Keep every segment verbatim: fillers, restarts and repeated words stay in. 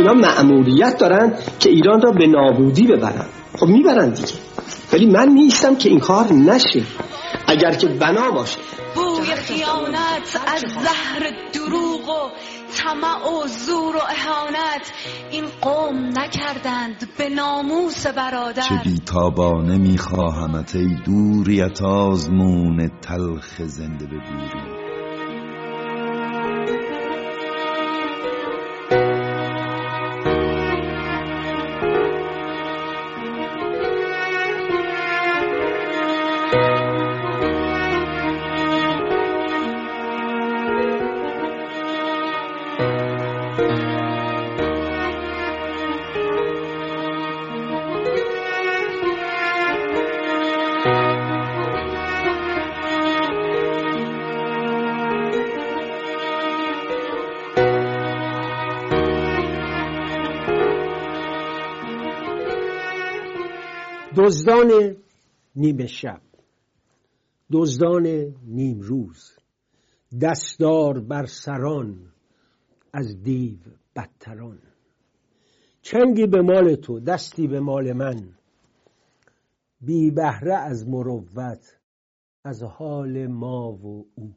اینا مأموریت دارن که ایران را به نابودی ببرن. خب میبرن دیگه، ولی من نیستم که این کار نشه. اگر که بنا باشه بوی خیانت از زهر دروغ و طمع و زور و اهانت این قوم نکردند به ناموس برادر. چه بیتابانه میخواهمت ای دوریت آزمون تلخ زنده ببوری. دزدان نیمه شب، دزدان نیم روز، دستار بر سران از دیو بدتران. چنگی به مال تو دستی به مال من، بی بهره از مروت از حال ما و او.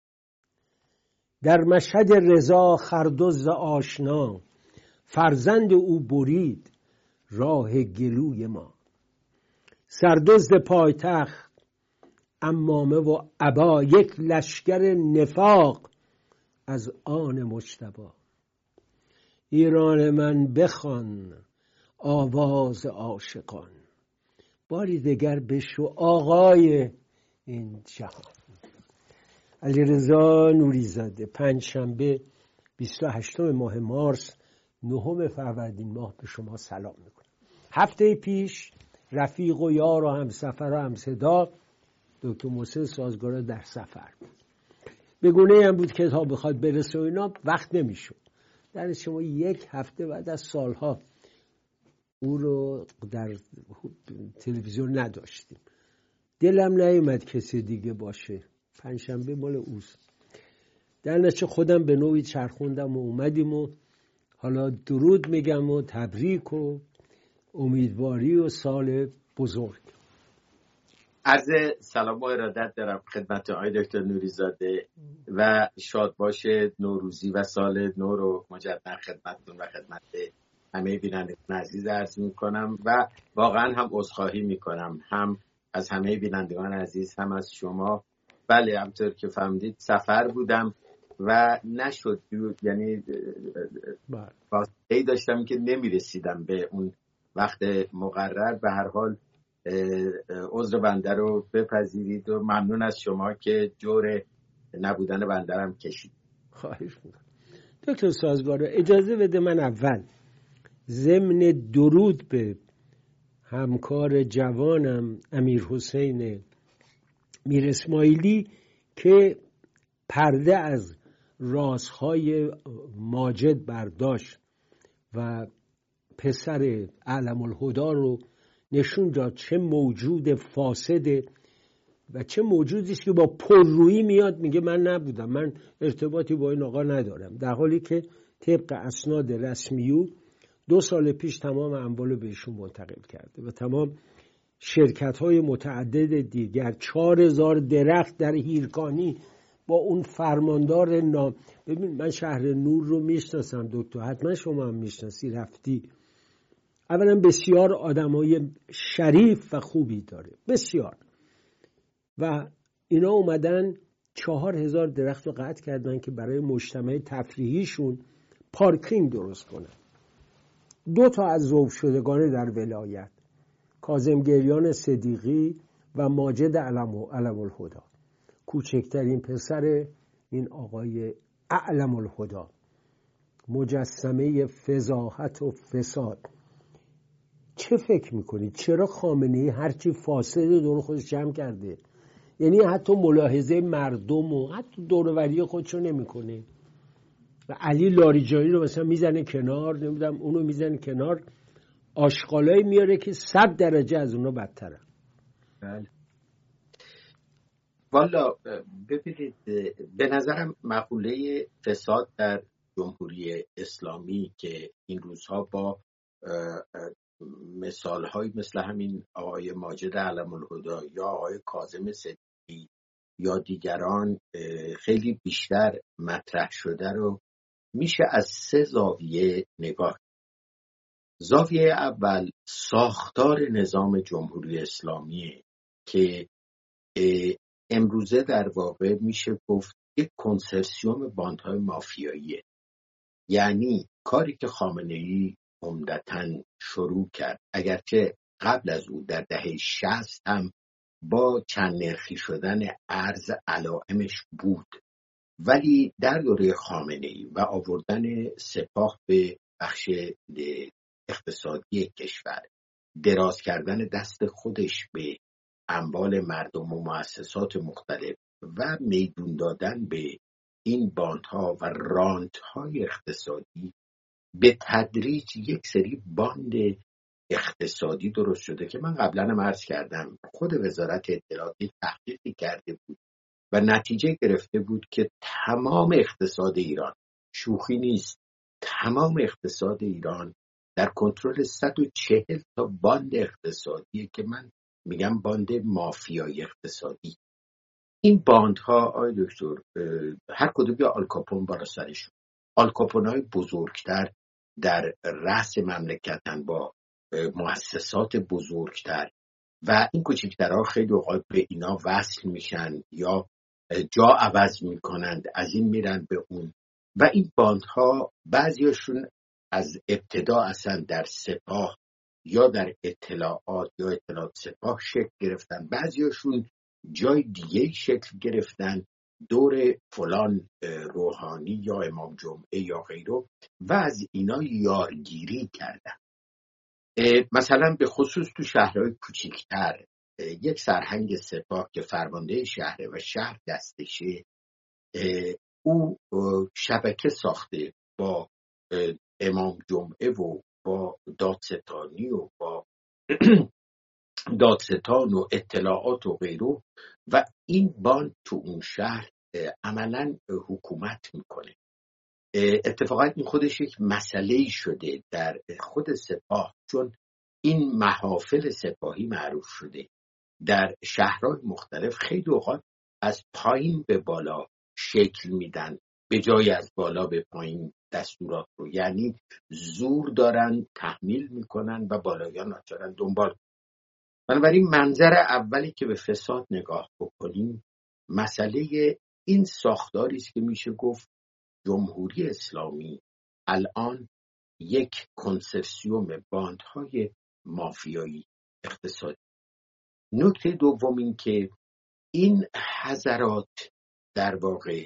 در مشهد رضا خردزد آشنا، فرزند او برید راه گلوی ما. سردزد پایتخت عمامه و عبا، یک لشکر نفاق از آن مجتبی. ایران من بخوان آواز عاشقان، باری دگر بشو آقای این جهان. علیرضا نوری‌زاده، پنجشنبه بیست و هشتم ماه مارس نهم فروردین ماه به شما سلام میکنم. هفته پیش رفیق و یار و همسفر و همصدا دکتر محسن سازگارا در سفر بود. به گونه هم بود که تا بخواد برسه و اینا وقت نمیشد. در شما یک هفته بعد از سالها او رو در تلویزیون نداشتیم. دلم نیومد کسی دیگه باشه. پنجشنبه مال اوست. در نتیجه خودم به نوعی چرخوندم و اومدیم و حالا درود میگم و تبریک و امیدواری و سال بزرگ. عرض سلام و ارادت دارم خدمت آقای دکتر نوری‌زاده و شاد باشه نوروزی و سال نو رو مجددا خدمتتون و خدمت همه بینندگان عزیز عرض میکنم و واقعا هم عذرخواهی میکنم، هم از همه بینندگان عزیز هم از شما. بله همطور که فهمیدید سفر بودم و نشد، یعنی واسطه‌ای داشتم که نمیرسیدم به اون وقت مقرر. به هر حال عذر بنده رو بپذیرید و ممنون از شما که جور نبودن بنده رو کشید. خواهش میکنم. دکتر سازگارا اجازه بده من اول ضمن درود به همکار جوانم امیر حسین میر اسماعیلی که پرده از رازهای ماجد برداشت و پسر اعلم الهدی رو نشون داد چه موجود فاسده و چه موجودی است که با پررویی میاد میگه من نبودم، من ارتباطی با این آقا ندارم، در حالی که طبق اسناد رسمیو دو سال پیش تمام اموال بهشون منتقل کرده و تمام شرکت‌های متعدد دیگر. چهار هزار درخت در هیرکانی با اون فرماندار نام. ببین من شهر نور رو میشناسم دکتر، حتما شما هم میشناسی، رفتی. اولا بسیار آدمای شریف و خوبی داره، بسیار. و اینا اومدن چهار هزار درخت رو قطع کردن که برای مجتمع تفریحیشون پارکینگ درست کنن. دو تا از ذوب شدگان در ولایت، کاظم گریان صدیقی و ماجد علم الهدی، کوچکترین پسر این آقای اعلم الهدی، مجسمه فضاحت و فساد. چه فکر میکنید چرا خامنه‌ای هرچی فاسد دور خودش جمع کرده؟ یعنی حتی ملاحظه مردم و حتی دوروری خودشو نمیکنه. و علی لاریجانی رو مثلا میزنه کنار، نمیدونم اونو میزنه کنار، آشغالایی میاره که صد درجه از اونو بدتره. بله. والا ببینید به نظرم مقوله فساد در جمهوری اسلامی که این روزها با مثال‌های مثل همین آقای ماجد علم‌الهدی یا آقای کاظم صدیقی یا دیگران خیلی بیشتر مطرح شده رو میشه از سه زاویه نگاه. زاویه اول ساختار نظام جمهوری اسلامی که امروزه در واقع میشه گفت یک کنسرسیوم باندهای مافیاییه. یعنی کاری که خامنه‌ای عمدتاً شروع کرد، اگرچه قبل از او در دهه شصت هم با چند نرخی شدن ارز علائمش بود، ولی در دوره خامنه‌ای و آوردن سپاه به بخش اقتصادی کشور، دراز کردن دست خودش به اموال مردم و مؤسسات مختلف و میدون دادن به این باندها و رانت‌های اقتصادی، به تدریج یک سری باند اقتصادی درست شده که من قبلا هم عرض کردم خود وزارت اطلاعات تحقیقی کرده بود و نتیجه گرفته بود که تمام اقتصاد ایران، شوخی نیست، تمام اقتصاد ایران در کنترل صد و چهل تا باند اقتصادیه که من میگم باند مافیایی اقتصادی. این باندها آقای دکتر هر کدوم یا آلکاپون بالا سرشون، آلکاپون‌های بزرگتر در رأس مملکتن با مؤسسات بزرگتر و این کوچکترها خیلی اوقات به اینا وصل میشن یا جا عوض میکنند، از این میرن به اون. و این باندها بعضیاشون از ابتدا اصلا در سپاه یا در اطلاعات یا اطلاعات سپاه شکل گرفتن، بعضیاشون جای دیگه شکل گرفتن، دور فلان روحانی یا امام جمعه یا غیره، و از اینا یارگیری کردن. مثلا به خصوص تو شهرهای کوچیکتر یک سرهنگ سپاه که فرمانده شهره و شهر دستشه، او شبکه ساخته با امام جمعه و با دادستانی و با دادستان و اطلاعات و غیره، و این باند تو اون شهر عملاً حکومت میکنه. اتفاقا این خودش یک مسئله‌ای شده در خود سپاه، چون این محافل سپاهی معروف شده در شهرهای مختلف خیلی اوقات از پایین به بالا شکل میدن به جای از بالا به پایین دستورات رو، یعنی زور دارن تحمیل میکنن و بالایان ناچارن دنبال. بنابراین منظر اولی که به فساد نگاه بکنیم مسئله این ساختاری است که میشه گفت جمهوری اسلامی الان یک کنسرسیوم باندهای مافیایی اقتصادی. نکته دوم این که این حضرات در واقع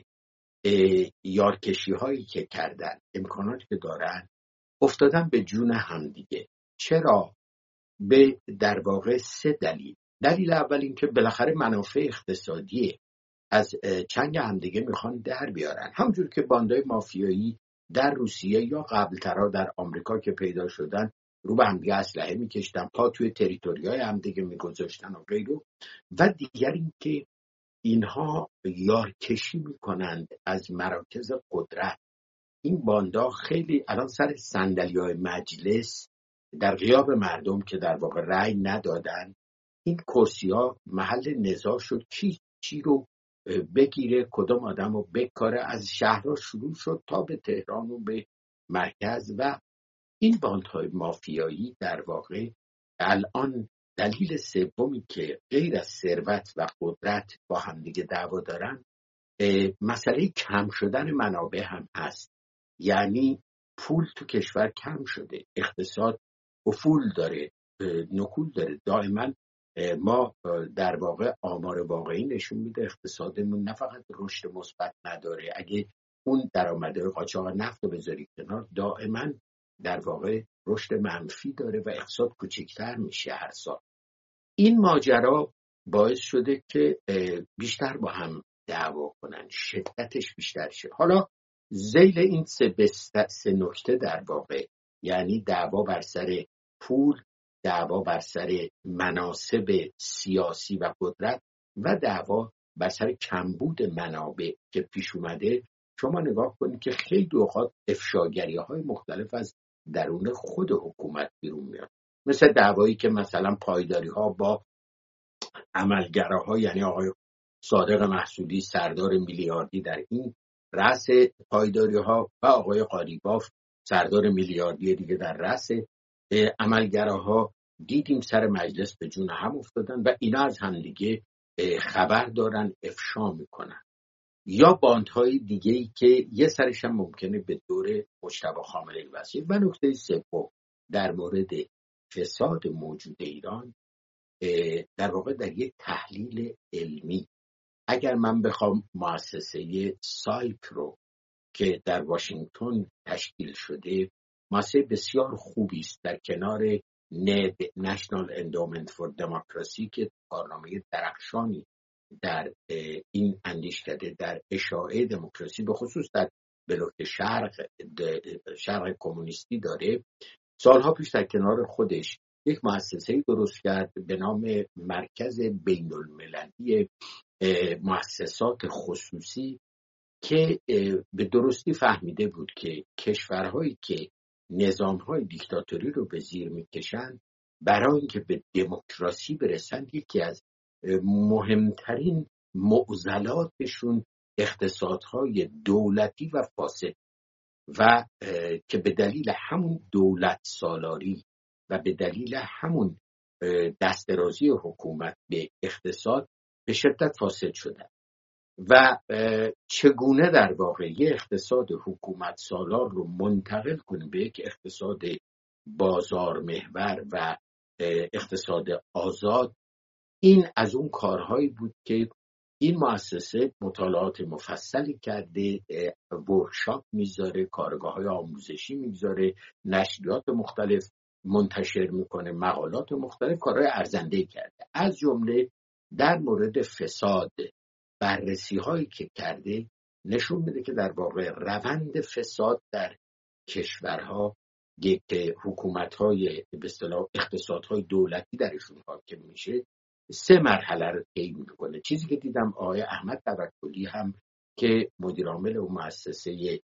یارکشی هایی که کردن، امکاناتی که دارن، افتادن به جون همدیگه. چرا؟ به در واقع سه دلیل. دلیل اول این که بالاخره منافع اقتصادی از چنگ همدیگه میخوان در بیارن، همونجور که باندهای مافیایی در روسیه یا قبلترها در آمریکا که پیدا شدن رو به همدیگه اسلحه میکشتن، پا توی تریتوریای همدیگه میگذاشتن و غیره. و دیگر این که اینها یارکشی میکنند از مراکز قدرت. این باندا خیلی الان سر صندلی‌های مجلس در غیاب مردم که در واقع رأی ندادن، این کرسی‌ها محل نزاع شد کی چی رو بگیره، کدام آدم رو بکاره. از شهرها شروع شد تا به تهران و به مرکز. و این باندهای مافیایی در واقع الان دلیل سومی که غیر از ثروت و قدرت با همدیگه دعوا دارن، مسئله کم شدن منابع هم هست. یعنی پول تو کشور کم شده، اقتصاد افول داره، نکول داره. دائما ما در واقع آمار واقعی نشون میده اقتصادمون نه فقط رشد مثبت نداره، اگه اون درآمدهای قاچاق نفت رو بذاری کنار، دائما در واقع رشد منفی داره و اقتصاد کوچکتر میشه هر سال. این ماجرا باعث شده که بیشتر با هم دعوا کنن، شدتش بیشتر شه. حالا ذیل این سه بست... سه نکته در واقع، یعنی دعوا بر سر پول، دعوا بر سر مناصب سیاسی و قدرت و دعوا بر سر کمبود منابع که پیش اومده، شما نگاه کنید که خیلی اوقات افشاگری های مختلف از درون خود حکومت بیرون میاد، مثل دعوایی که مثلا پایداری ها با عملگراها، یعنی آقای صادق محسودی سردار میلیاردی در این رأس پایداری ها و آقای قالیباف سردار میلیاردی دیگه در رأس عملگراها، دیدیم سر مجلس به جون هم افتادن و اینا از هم دیگه خبر دارن، افشا میکنن. یا باندهای دیگه ای که یه سرش هم ممکنه به دور مجتبی خامنه‌ای واسه. و نکته سوم در مورد فساد موجود ایران، در واقع در یک تحلیل علمی، اگر من بخوام مؤسسه سایپ رو که در واشنگتن تشکیل شده، مؤسسه بسیار خوبی است در کنار نب نشنال اندومنت فور دموکراسی که کارنامه درخشانی در این اندیشکده در اشاعه دموکراسی به خصوص در بلوک شرق شرق کمونیستی داره، سالها پیش در کنار خودش یک مؤسسه‌ای درست کرد به نام مرکز بین المللی مؤسسات خصوصی که به درستی فهمیده بود که کشورهایی که نظام‌های دیکتاتوری رو به زیر می‌کشن، برای اینکه به دموکراسی برسن یکی از مهمترین معضلاتشون اقتصادهای دولتی و فاسد و که به دلیل همون دولت سالاری و به دلیل همون دسترازی حکومت به اقتصاد به شدت فاسد شدن و چگونه در واقع یه اقتصاد حکومت سالار رو منتقل کنیم به یک اقتصاد بازار محور و اقتصاد آزاد. این از اون کارهایی بود که این مؤسسه مطالعات مفصلی کرده، ورکشاپ میذاره، کارگاه‌های آموزشی میذاره، نشریات مختلف منتشر میکنه، مقالات مختلف، کارهای ارزنده‌ای کرده. از جمله در مورد فساد بررسی هایی که کرده نشون میده که در واقع روند فساد در کشورها یک حکومت‌های به اصطلاح اقتصادهای دولتی درشون حاکم میشه، سه مرحله رو طی میکنه. چیزی که دیدم آقای احمد توکلی هم که مدیر عامل اون مؤسسه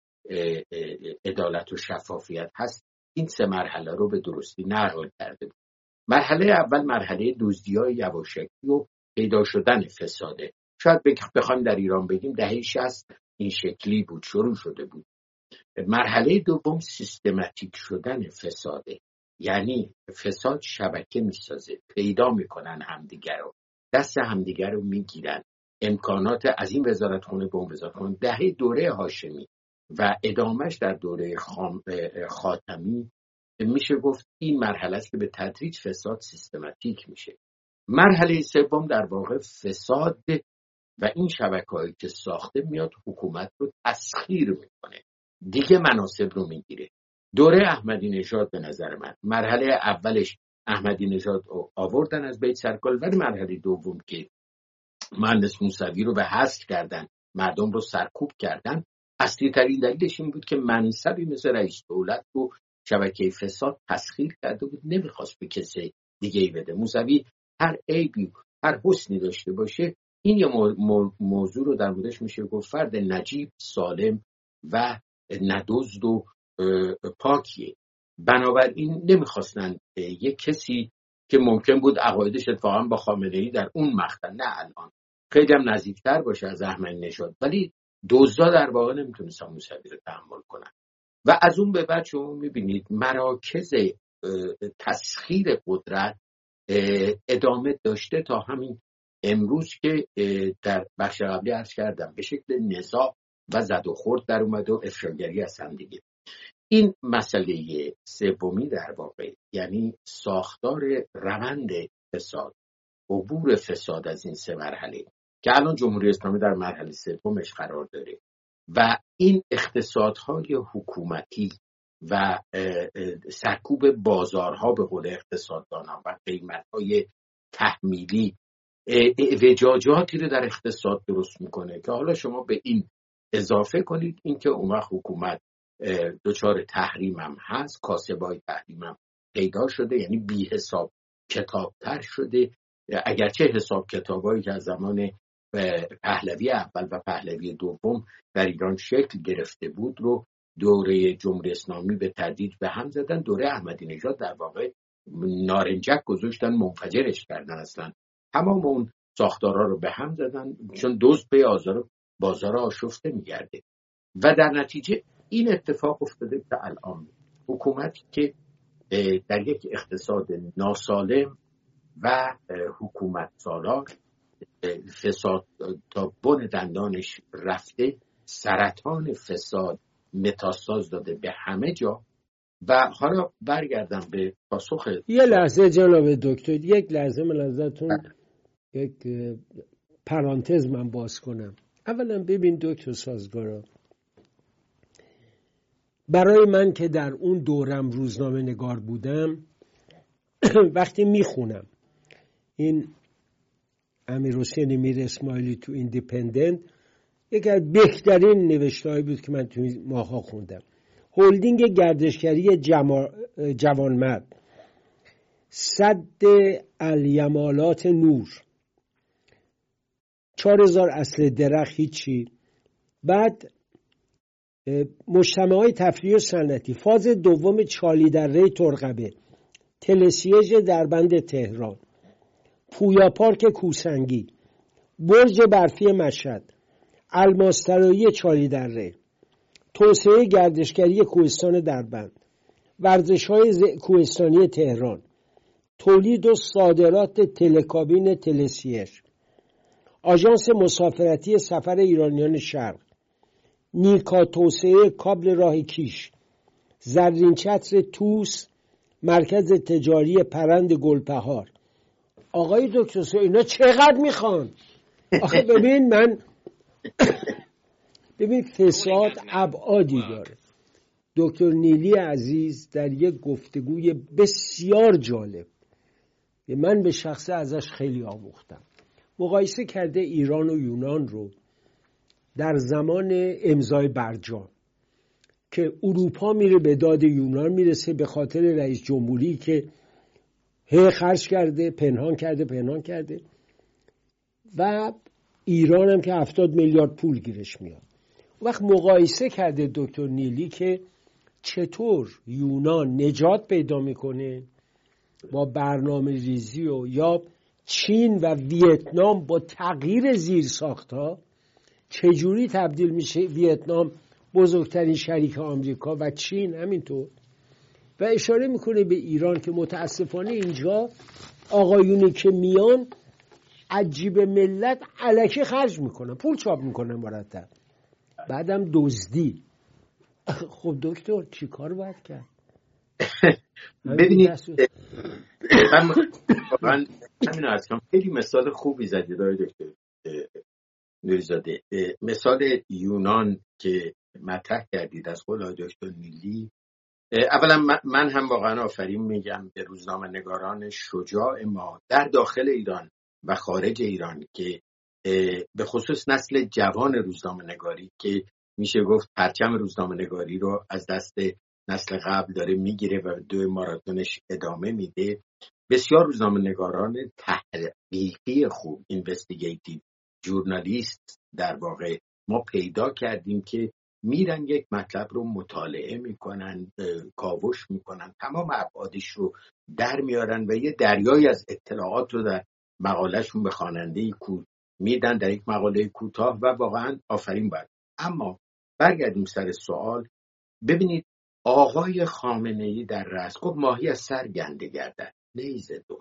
عدالت و شفافیت هست، این سه مرحله رو به درستی نقل کرده بود. مرحله اول مرحله دزدی‌های یواشکی و پیدا شدن فساده. شاید بخوایم در ایران بگیم دهه شصت این شکلی بود، شروع شده بود. مرحله دوم سیستماتیک شدن فساده، یعنی فساد شبکه میسازه، پیدا میکنن همدیگر رو، دست همدیگر رو میگیرن، امکانات از این وزارتخونه به اون وزارتخونه. دهه دوره هاشمی و ادامهش در دوره خام... خاتمی میشه گفت این مرحله است که به تدریج فساد سیستماتیک میشه. مرحله سوم در واقع فساد و این شبکه‌هایی که ساخته میاد حکومت رو تسخیر میکنه، دیگه مناصب رو میگیره. دوره احمدی نژاد به نظر من مرحله اولش احمدی نژاد آوردن از بیت سرکل، ولی مرحله دوم که مهندس موسوی رو به حذف کردن، مردم رو سرکوب کردن، اصلی ترین دلیلش این بود که منصبی مثل رئیس دولت رو شبکه فساد تسخیر کرده بود، نمیخواست به کسی دیگه ای بده. موسوی هر عیبی هر حسنی داشته باشه، این یه موضوع رو در موردش میشه گفت فرد نجیب، سالم و ندزد و پاکیه. بنابراین نمیخواستن یه کسی که ممکن بود عقایدش اتفاقا با خامنه‌ای در اون مقطع، نه الان، خیلی هم نزدیکتر باشه از احمدی نژاد، ولی دزدا در واقع نمیتونستن موسوی رو تحمل کنن. و از اون به بعد شما میبینید مراکز تسخیر قدرت ادامه داشته تا همین امروز که در بخش قبلی عرض کردم به شکل نزاع و زد و خورد در اومده و افشاگری از هم دیگه. این مسئله سومی در واقع یعنی ساختار روند فساد، عبور فساد از این سه مرحله که الان جمهوری اسلامی در مرحله سومش قرار داره و این اقتصادهای حکومتی و سرکوب بازارها به قول اقتصاددانان و قیمتهای تحمیلی وجاجاتی رو در اقتصاد درست میکنه که حالا شما به این اضافه کنید اینکه اون وقت حکومت دچار تحریم هم هست، کاسبای تحریم هم پیدا شده، یعنی بی حساب کتابتر شده، اگرچه حساب کتابایی که از زمان پهلوی اول و پهلوی دوم در ایران شکل گرفته بود رو دوره جمهوری اسلامی به تدریج به هم زدن. دوره احمدی نژاد در واقع نارنجک گذاشتن، منفجرش کردن، اصلا تمام اون ساختارها رو به هم زدن، چون دزد به آزار بازار آشفته میگرده و در نتیجه این اتفاق افتاده که الان حکومتی که در یک اقتصاد ناسالم و حکومت سالار فساد تا بن دندانش رفته، سرطان فساد متاساز داده به همه جا. و حالا برگردم به پاسخ. یه لحظه جناب دکتر، یک لحظه من ازتون یک پرانتز من باز کنم. اولا ببین دکتر سازگارا، برای من که در اون دورم روزنامه نگار بودم وقتی میخونم این امیرحسین میر اسماعیلی تو ایندیپندنت، یکی از بهترین نوشته‌هایی بود که من تو ماها خوندم. هلدینگ گردشگری جما... جوانمرد، سد الیمالات نور، چهار هزار اصل درخت هیچی. بعد مجتمع‌های تفریحی و صنعتی، فاز دوم چالی دره ترقبه، تلسیج در بند تهران، پویا پارک کوسنگی، برج برفی مشهد، الماسطرایی چالی دره، توسعه گردشگری کوهستان دربند، ورزش‌های کوهستانی تهران، تولید و صادرات تلکابین تلسیج، آژانس مسافرتی سفر ایرانیان شرق، نیکا توسعه کابل راه کیش، زرین چتر توس، مرکز تجاری پرند گلپهار. آقای دکتر سو اینا چقدر میخوان؟ آخه ببین من ببین فساد ابعادی داره. دکتر نیلی عزیز در یک گفتگوی بسیار جالب، من به شخصه ازش خیلی آموختم، مقایسه کرده ایران و یونان رو در زمان امضای برجام که اروپا میره به داد یونان میرسه به خاطر رئیس جمهوری که هی خرج کرده، پنهان کرده پنهان کرده و ایران هم که هفتاد میلیارد پول گیرش میاد. وقت مقایسه کرده دکتر نیلی که چطور یونان نجات پیدا میکنه با برنامه ریزی و یا چین و ویتنام با تغییر زیرساخت‌ها چجوری تبدیل میشه ویتنام بزرگترین شریک آمریکا و چین همینطور، و اشاره میکنه به ایران که متاسفانه اینجا آقایونی که میان عجیب ملت الکی خرج میکنن، پول چاپ میکنن مرتب، بعدم دزدی. خب دکتر چی کار باید کرد؟ ببینید من واقعا همین رو از کنم خیلی مثال خوبی زدی داره دکتر نوریزاده. مثال یونان که مطرح کردید از قول دکتر نیلی، اولا من هم واقعا آفرین میگم به روزنامه نگاران شجاع ما در داخل ایران و خارج ایران که به خصوص نسل جوان روزنامه نگاری که میشه گفت پرچم روزنامه نگاری رو از دست نسل قبل داره میگیره و دو ماراتونش ادامه میده. بسیار روزنامه نگاران تحقیقی خوب، اینوستیگیتیو ژورنالیست در واقع ما پیدا کردیم که میرن یک مطلب رو مطالعه میکنن، کاوش میکنن، تمام ابعادش رو در میارن و یه دریایی از اطلاعات رو در مقالهشون به خواننده کو میدن در یک مقاله کوتاه و واقعا آفرین باید. اما برگردیم سر سوال. ببینید آقای خامنه‌ای در رأس گفت ماهی از سر گنده گردد نیزه دو.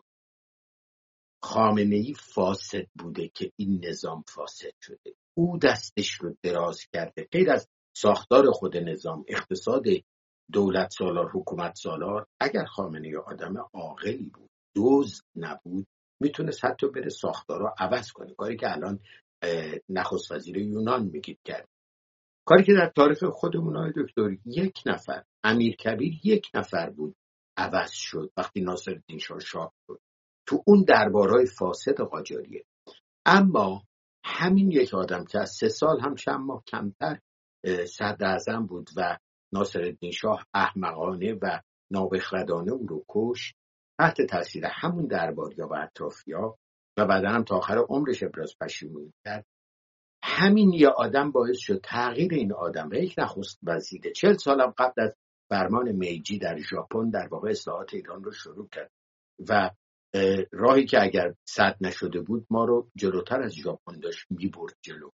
خامنه‌ای فاسد بوده که این نظام فاسد شده، او دستش رو دراز کرده. غیر از ساختار خود نظام، اقتصاد دولت سالار، حکومت سالار، اگر خامنه‌ای آدم عاقلی بود، دزد نبود، میتونست حتی بره ساختار رو عوض کنه، کاری که الان نخست وزیر یونان میگید کرد، کاری که در تاریخ خودمون های دکتر یک نفر امیرکبیر یک نفر بود عوض شد وقتی ناصرالدین شاه شاه شد تو اون دربارهای فاسد قاجاریه. اما همین یک آدم که از سه سال هم چند ماه کمتر صدر اعظم بود و ناصرالدین شاه احمقانه و نابخردانه او رو کشت، تحت تاثیر همون درباریا و اطرافیا و بعدا هم تا آخر عمرش ابراز پشیمونی کرد. همین یه آدم باعث شد تغییر این آدم و یک نخست وزیر چهل سالم قبل از فرمان میجی در ژاپن در واقع اصلاحات ایران رو شروع کرد و راهی که اگر سد نشده بود ما رو جلوتر از ژاپن داشت میبرد جلو.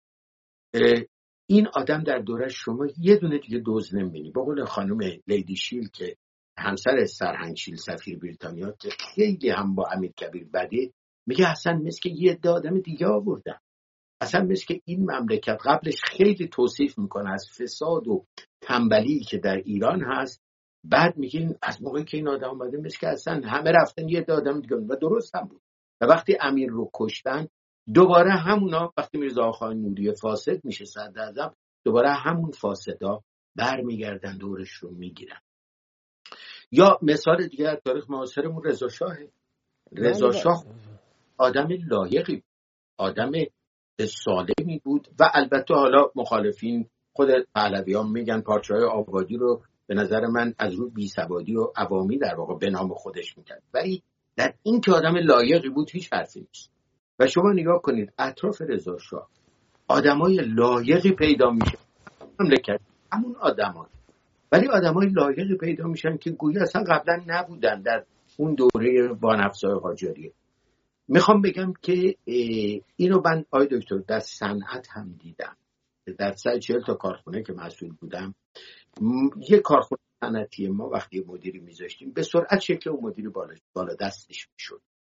این آدم در دوره شما یه دونه دیگه دوز نمیبینی. با قول خانم لیدی شیل که همسر سرهنگ شیل سفیر بریتانیا که خیلی هم با امیرکبیر بده، میگه اصلا مثل که یه عده آدم دیگه آوردن، اصلا مثل که این مملکت قبلش خیلی توصیف میکنه از فساد و تنبلی که در ایران هست، بعد میگه از موقعی که این آدم اومده مثل که اصلا همه رفتن یه عده آدم دیگه و درست هم بود. و وقتی امیر رو کشتن دوباره همونا، وقتی میرزا آقای نوری فاسد میشه صدراعظم، دوباره همون فاسدا برمیگردن دورش رو میگیرن. یا مثال دیگه از تاریخ معاصرمون رضا شاه. رضا شاه آدم لایقی، آدم سالمی بود و البته حالا مخالفین خود پهلویان میگن پادشاه آبادی رو به نظر من از روی بیسوادی و عوامی در واقع به نام خودش میکرد، ولی در این که آدم لایقی بود هیچ حرفی نیست. و شما نگاه کنید اطراف رضا شاه آدمای لایقی پیدا میشه، مملکت همون آدمان، ولی آدمای لایقی پیدا میشن که گویا اصلا قبلا نبودن در اون دوره بانفسای قاجاریه. میخوام بگم که اینو من آقای دکتر در صنعت هم دیدم. در صد چهل تا کارخونه که مسئول بودم، یه کارخونه صنعتی ما وقتی مدیری میذاشتیم به سرعت شکل اون مدیری بالا بالا دستش میشد.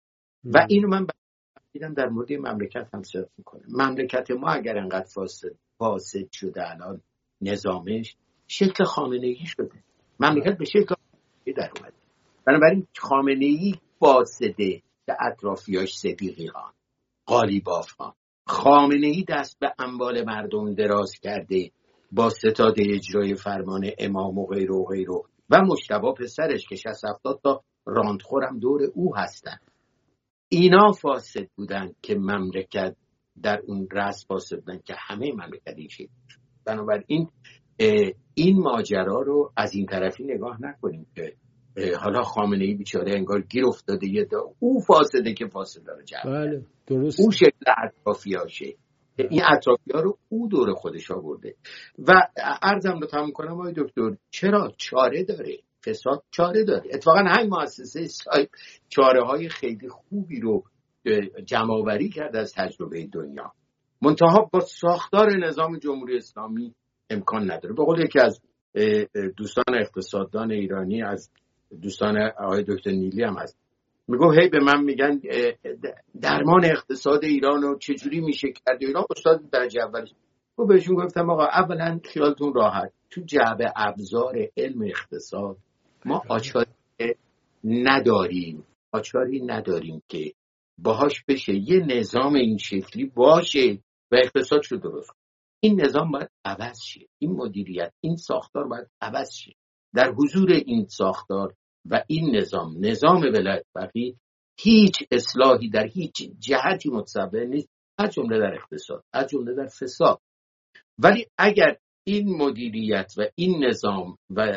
و اینو من دیدم در مورد مملکت هم صرف میکنه. مملکت ما اگر انقدر فاسد فاسد شده الان نظامش شکل خامنه‌ای شده، مملکت به شکل خامنه‌ای در اومده. بنابراین خامنه‌ای فاسده که اطرافیاش صدیقی ها، قالیباف ها. خامنه‌ای دست به اموال مردم دراز کرده با ستاد اجرای فرمان امام و غیر و غیر و مجتبی پسرش که شصت هفتاد تا راندخورم دور او هستن. اینا فاسد بودن که مملکت در اون رأس فاسد بودن که همه مملکت این شکل شد. بنابراین این ماجرا رو از این طرفی نگاه نکنیم که حالا خامنه‌ای بیچاره انگار گیر افتاده یه دا او فاسده که فاسد داره جمع. بله درست. اون شکل اطرافیاشه، این اطرافی‌ها رو او دور خودش آورده. و عرضم رو تمام کنم آقای دکتر، چرا چاره داره، فساد چاره داره. اتفاقا همین مؤسسه سایپ چاره های خیلی خوبی رو جمع آوری کرده از تجربه دنیا، منتها با ساختار نظام جمهوری اسلامی امکان نداره. به قول یکی از دوستان اقتصاددان ایرانی، از دوستان آقای دکتر نیلی هم هست، میگو هی به من میگن درمان اقتصاد ایران رو چجوری میشه کرد، ایران استاد درجه اولش. خب بهشون گفتم آقا اولا خیالتون راحت، تو جعبه ابزار علم اقتصاد ما آچاری نداریم، آچاری نداریم که باهاش بشه یه نظام این شکلی باشه و اقتصاد شو درست. این نظام باید عوض شه، این مدیریت، این ساختار باید عوض شه. در حضور این ساختار و این نظام، نظام ولایت فقیه، هیچ اصلاحی در هیچ جهتی متصور نیست، از جمله در اقتصاد، از جمله در فساد. ولی اگر این مدیریت و این نظام و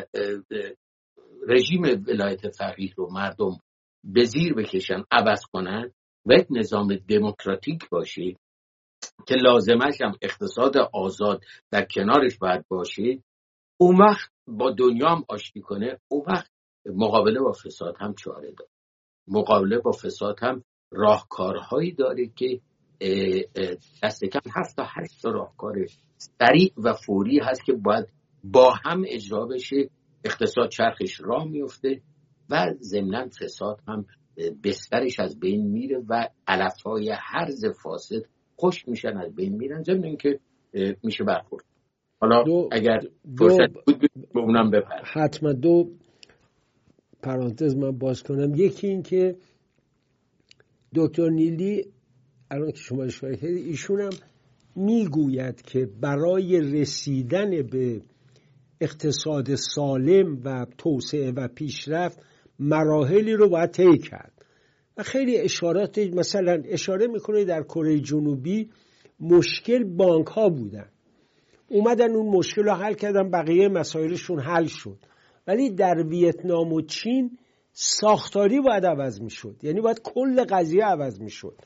رژیم ولایت فقیه رو مردم به زیر بکشن، عوض کنن و یک نظام دموکراتیک باشه که لازمش هم اقتصاد آزاد در کنارش باید باشه، اون وقت با دنیا هم آشتی کنه، اون وقت مقابله با فساد هم چاره داره. مقابله با فساد هم راهکارهایی داره که دست کم هفت تا هشت تا راهکار سریع و فوری هست که باید با هم اجرا بشه. اقتصاد چرخش راه میفته و ضمناً فساد هم بسترش از بین میره و علفهای هرز فاسد خوش میشن، از بین میرن، ضمن اینکه میشه برخورد. حالا دو اگر فرصت بود به اونم بپرد. حتما دو پرانتز من باز کنم. یکی این که دکتر نیلی الان که شما اشاره کردید، ایشون هم میگوید که برای رسیدن به اقتصاد سالم و توسعه و پیشرفت مراحلی رو باید طی کرد و خیلی اشارات، مثلا اشاره میکنه در کره جنوبی مشکل بانک ها بودن، اومدن اون مشکل رو حل کردن، بقیه مسائلشون حل شد. ولی در ویتنام و چین ساختاری باید عوض میشد، یعنی باید کل قضیه عوض میشد.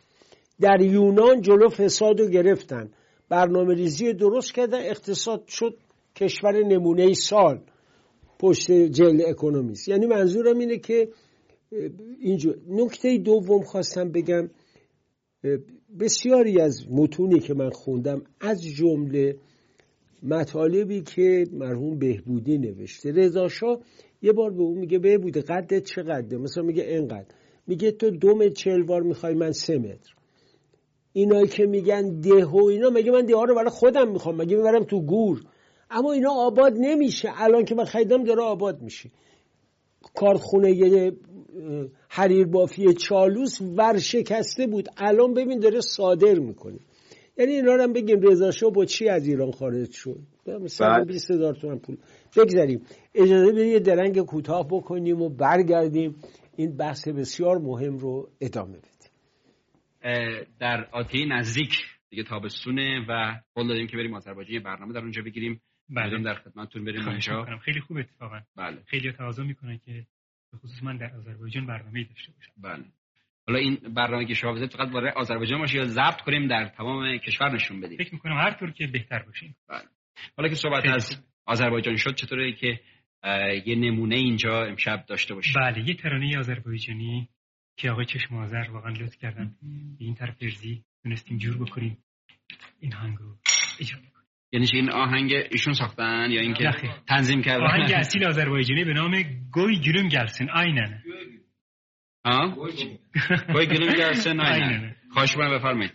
در یونان جلو فساد رو گرفتن، برنامه ریزی درست کردن، اقتصاد شد کشور نمونه سال پشت جل اکونومیست. یعنی منظورم اینه که اینجا نکته دوم خواستم بگم، بسیاری از متونی که من خوندم از جمله مطالبی که مرحوم بهبودی نوشته، رضا شاه یه بار به اون میگه بهبودی قدت چقدره؟ مثلا میگه اینقدر، میگه تو دو متر چهل بار میخوای، من سه متر. اینایی که میگن ده و اینا، مگه من ده ها رو برای خودم میخوام؟ مگه میبرم تو گور؟ اما اینا آباد نمیشه. الان که من خریدم داره آباد میشه. کارخونه حریر بافی چالوس ورشکسته بود، الان ببین داره صادر میکنه. یعنی اینا رو هم بگیم رضا شاه با چی از ایران خارج شد؟ مثلا بیست هزار تومان پول. بگذاریم، اجازه بدید یه درنگ کوتاه بکنیم و برگردیم این بحث بسیار مهم رو ادامه بدیم. در آتیه نزدیک دیگه تابستونه و قول دادیم که بریم آذربایجان، یه برنامه در اونجا بگیریم. بله. در خدمتتون بریم اونجا. خیلی خوب اتفاقا. بله. خیلی تقاضا میکنن که به خصوص من در آذربایجان برنامه‌ای داشته باشم. بله. حالا این برنامه که شما بذارید فقط برای آذربایجان باشه یا ضبط کنیم در تمام کشور نشون بدیم؟ فکر میکنم هر طور که بهتر باشه. بله. حالا که صحبت از آذربایجان شد، چطوره که یه نمونه اینجا امشب داشته باشیم؟ بله، یه ترانه آذربایجانی که آقای چشم آذر واقعا لطف کردن به این طرف ارزی تونستیم جور بکنیم این آهنگ رو اجرا کنیم. یعنی این آهنگ ایشون ساختن یا اینکه تنظیم کردن؟ آهنگ اصیل آذربایجانی به نام گوی گلوم گلسن آینن. ها؟ گوی گلوم گلسن آینن. خواهش می‌کنم بفرمایید.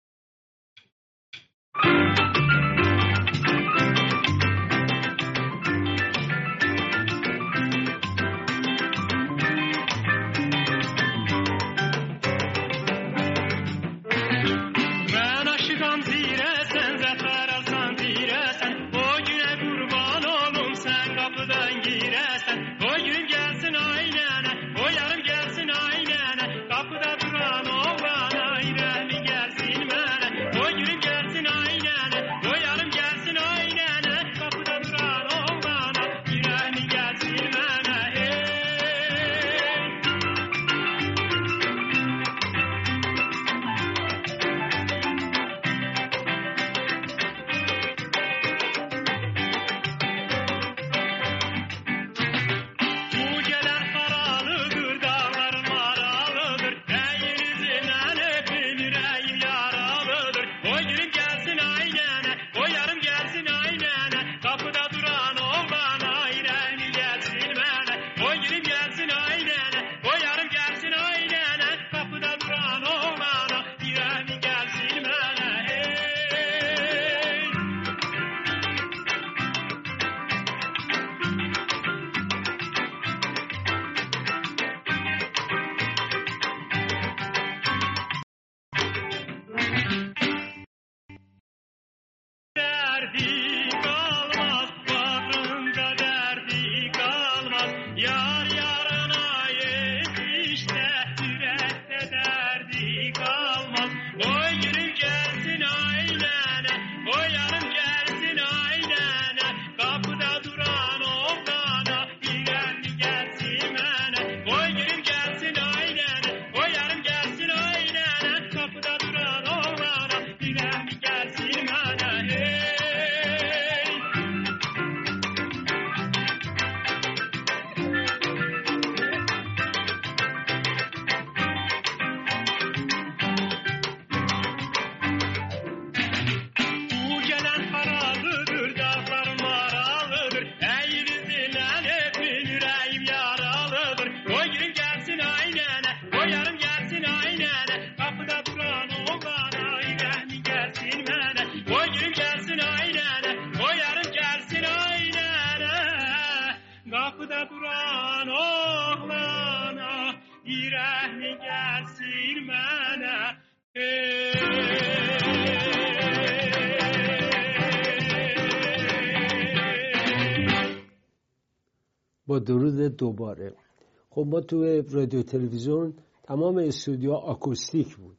با درود دوباره. خب ما تو رادیو تلویزیون تمام استودیو آکوستیک بود،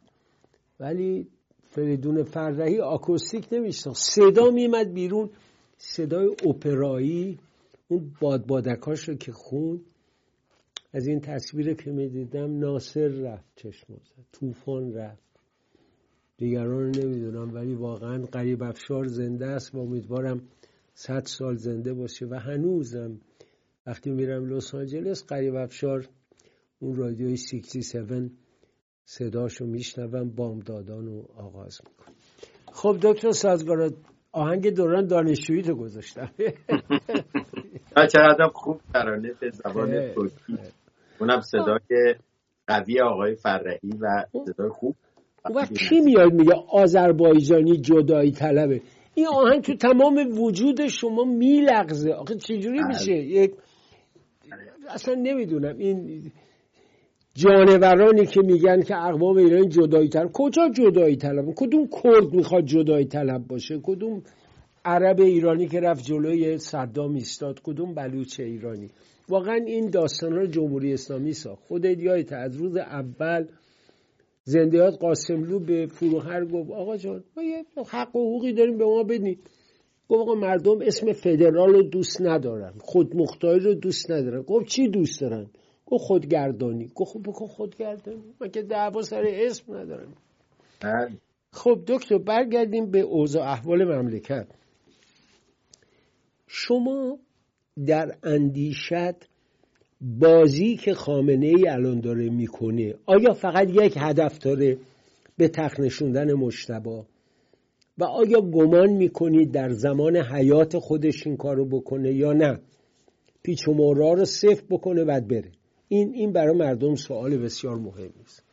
ولی فریدون فرحی آکوستیک نمیشتن، صدا میمد بیرون، صدای اپرایی، اون بادبادکاش رو که خون. از این تصویر که میدیدم ناصر رفت چشم زد، طوفان رفت، دیگران رو نمیدونم، ولی واقعا غریب افشار زنده است و امیدوارم صد سال زنده باشه. و هنوزم وقتی میرم لس آنجلس غریب افشار اون رادیوی شصت و هفت صداشو میشنوم، بامدادان رو آغاز میکنم. خب دکتر سازگار، آهنگ دوران دانشجویی تو گذاشتم. چقدر خوب ترانه به زبان ترکی، اونم صدای قوی آقای فرحی و صدای خوب. اون وقت کی میاد میگه آذربایجانی جدایی طلبه؟ این آهنگ تو تمام وجود شما میلغزه. آخه چجوری میشه یک، اصلا نمیدونم این جانورانی که میگن که اقوام ایرانی جدایی طلب، کجا جدایی طلب؟ کدوم کرد میخواد جدایی طلب باشه؟ کدوم عرب ایرانی که رفت جلوی صدام ایستاد؟ کدوم بلوچ ایرانی؟ واقعا این داستان رو جمهوری اسلامی ساخت. خودت یادت از روز اول زندیات قاسملو به فروهر گفت آقا جان ما یه حق و حقوقی داریم به ما بدین. گفت آقا مردم اسم فدرال رو دوست ندارن، خودمختاری رو دوست ندارن. گفت چی دوست دارن؟ گفت خودگردانی. گفت خب بکن خودگردانی، من که دعوا سر اسم ندارم. خب دکتر برگردیم به اوضاع احوال مملکت. شما در اندیشت بازی که خامنه ای الان داره میکنه آیا فقط یک هدف داره، به تخت نشوندن مجتبی؟ و آیا گمان میکنید در زمان حیات خودش این کارو بکنه یا نه پیچ و مورا رو صفر بکنه بعد بره؟ این این برای مردم سوال بسیار مهمی است.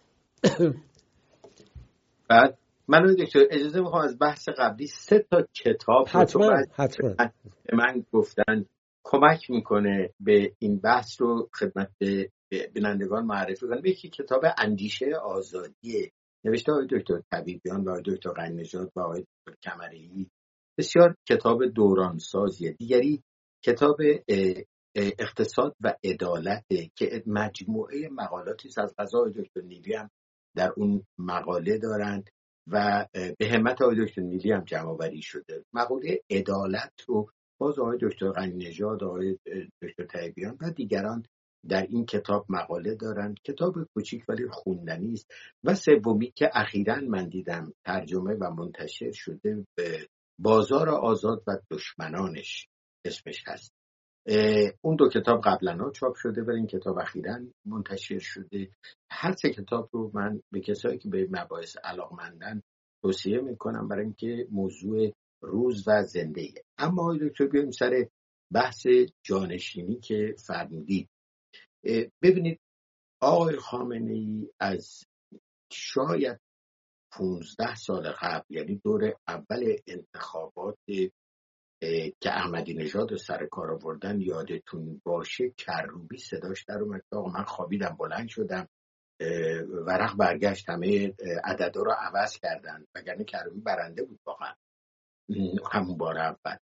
بعد من دکتر اجازه میخوام از بحث قبلی سه تا کتاب حتما حتما به من گفتن کمک میکنه به این بحث رو خدمت بینندگان معرفی کنم. یکی کتاب اندیشه آزادی نوشته آقای دکتر طبیبیان و آقای دکتر غنی نژاد و آقای دکتر کمرئی، بسیار کتاب دوران سازیه. دیگری کتاب اقتصاد و عدالت که مجموعه مقالاتی از قضا آقای دکتر نیلی هم در اون مقاله دارند و به همت آقای دکتر نیلی هم جمع آوری شده. مقاله عدالت رو باز آقای دکتر غنی نژاد، آقای دکتر طبیبیان و دیگران در این کتاب مقاله دارند. کتاب کوچیک ولی خوندنی است. و سومی که اخیراً من دیدم ترجمه و منتشر شده، به بازار آزاد و دشمنانش اسمش هست. اون دو کتاب قبلا چاپ شده ولی این کتاب اخیراً منتشر شده. هر سه کتاب رو من به کسایی که به مباحث علاقمندن توصیه میکنم برای اینکه موضوع روز و زندگی. اما آقای دکتر بیایم سر بحث جانشینی که فرمودید. ببینید آقای خامنه ای از شاید پونزده سال قبل، یعنی دور اول انتخابات که احمدی نژاد رو سر کار آوردن، یادتون باشه کروبی صداش در اومد آقا من خوابیدم بلند شدم ورق برگشت همه عددا رو عوض کردن، وگرنه کروبی برنده بود واقعا همون بار اول.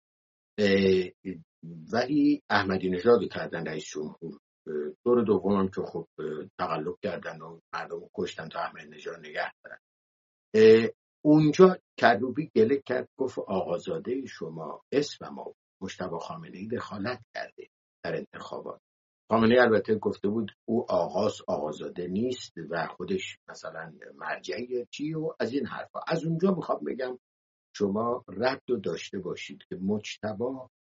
ولی احمدی نژاد رو کردن رئیس جمهور. دور دوم هم که خب تقلب کردن و مردم رو کشتن تا احمدی نژاد نگه دارن. اونجا کروبی گله کرد، گفت آقازاده شما اسم ما مجتبی خامنه‌ای دخالت کرده در انتخابات. خامنه‌ای البته گفته بود او آغاز آقازاده نیست و خودش مثلا مرجعی چی و از این حرفا. از اونجا میخوام بگم شما رد و داشته باشید که مجتبی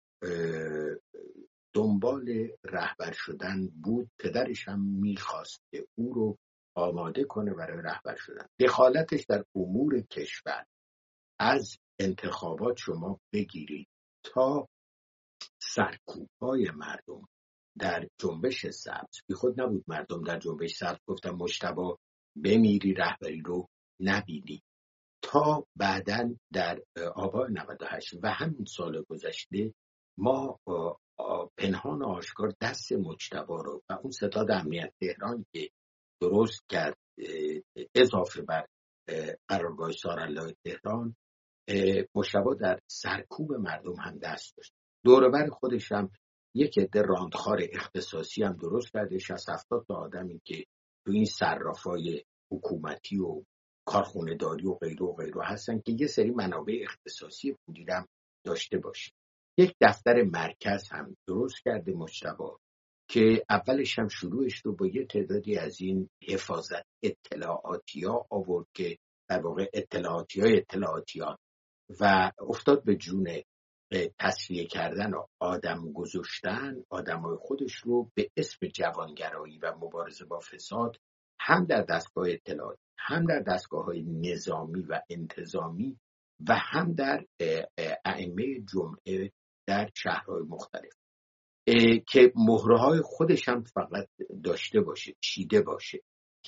دنبال رهبر شدن بود، پدرش هم میخواست که او رو آماده کنه برای رهبر شدن. دخالتش در امور کشور از انتخابات شما بگیرید تا سرکوب‌های مردم در جنبش سبز. بی خود نبود مردم در جنبش سبز گفتن مجتبی بمیری رهبری رو نبینی، تا بعداً در آبان نود و هشت و همین سال گذشته ما پنهان آشکار دست مجتبی رو و اون ستاد امنیت تهران که درست کرد اضافه بر قرارگاه سارالله تهران، مجتبی در سرکوب مردم هم دست داشت. دور بر خودش هم یک عده راندخار اختصاصی هم درست کرده، شصت هفتاد تا آدمی که تو این صرافای حکومتی و کارخونه داری و غیره و غیره هستن که یه سری منابع اختصاصی پولی هم داشته باشه. یک دفتر مرکز هم درست کرده مجتبی که اولش هم شروعش رو با یه تعدادی از این حفاظت اطلاعاتی ها آورد که در واقع اطلاعاتی های اطلاعاتیات و افتاد به جون تصفیه کردن و آدم گذاشتن، آدمای خودش رو به اسم جوانگرایی و مبارزه با فساد هم در دستگاه اطلاعاتی، هم در دستگاه‌های نظامی و انتظامی و هم در ائمه جمعه در شهرهای مختلف که مهره‌های خودش هم فقط داشته باشه، چیده باشه.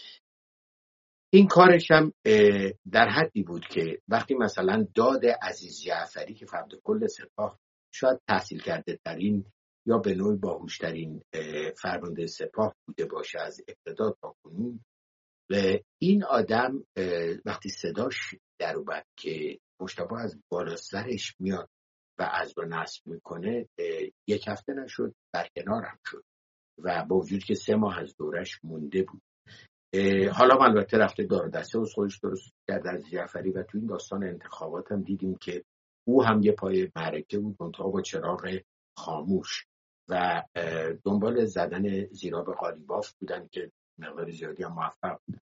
این کارش هم در حدی بود که وقتی مثلا داد عزیز جعفری که فرد کل سپاه شاید تحصیل کرده ترین یا به نوعی باهوشترین فرمانده سپاه بوده باشه از ابتدا تا کنون، این آدم وقتی صداش در اومد که مجتبی از بالا سرش میاد و از رو نصب میکنه، یک هفته نشد برکنارم شد و با وجود که سه ماه از دورش مونده بود. حالا من البته رفته دار دسته از خودش درست کرد از جعفری و تو این داستان انتخابات هم دیدیم که او هم یه پای معرکه بود منتها با چراغ خاموش و دنبال زدن زیرا به قالیباف بودن که مقدار زیادی هم موفق بودن.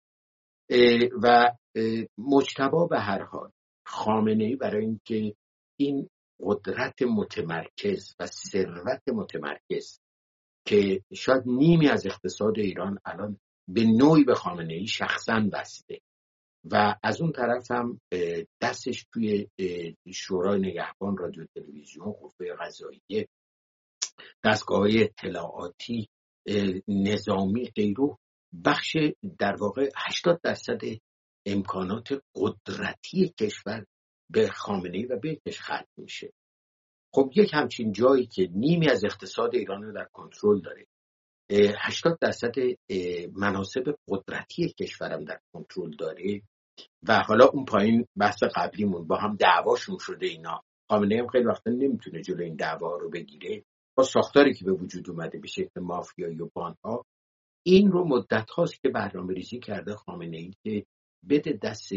و مجتبی به هر حال خامنه‌ای برای اینکه این قدرت متمرکز و ثروت متمرکز که شاید نیمی از اقتصاد ایران الان به نوعی به خامنه‌ای شخصا بسته و از اون طرف هم دستش توی شورای نگهبان رادیو تلویزیون، قوه قضاییه، دستگاه‌های اطلاعاتی، نظامی، غیره، بخش در واقع هشتاد درصد امکانات قدرتی کشور به خامنه‌ای و به کش ختم میشه. خب یک همچین جایی که نیمی از اقتصاد ایران رو در کنترل داره، هشتاد درصد مناصب قدرتی کشورم در کنترل داره و حالا اون پایین بحث قبلیمون با هم دعواشون شده اینا، خامنه‌ای هم خیلی وقتا نمیتونه جلوی این دعوا رو بگیره با ساختاری که به وجود اومده به شکل مافیایی و بانک‌ها. این رو مدت هاست که برنامه ریزی کرده خامنه‌ای که بده دست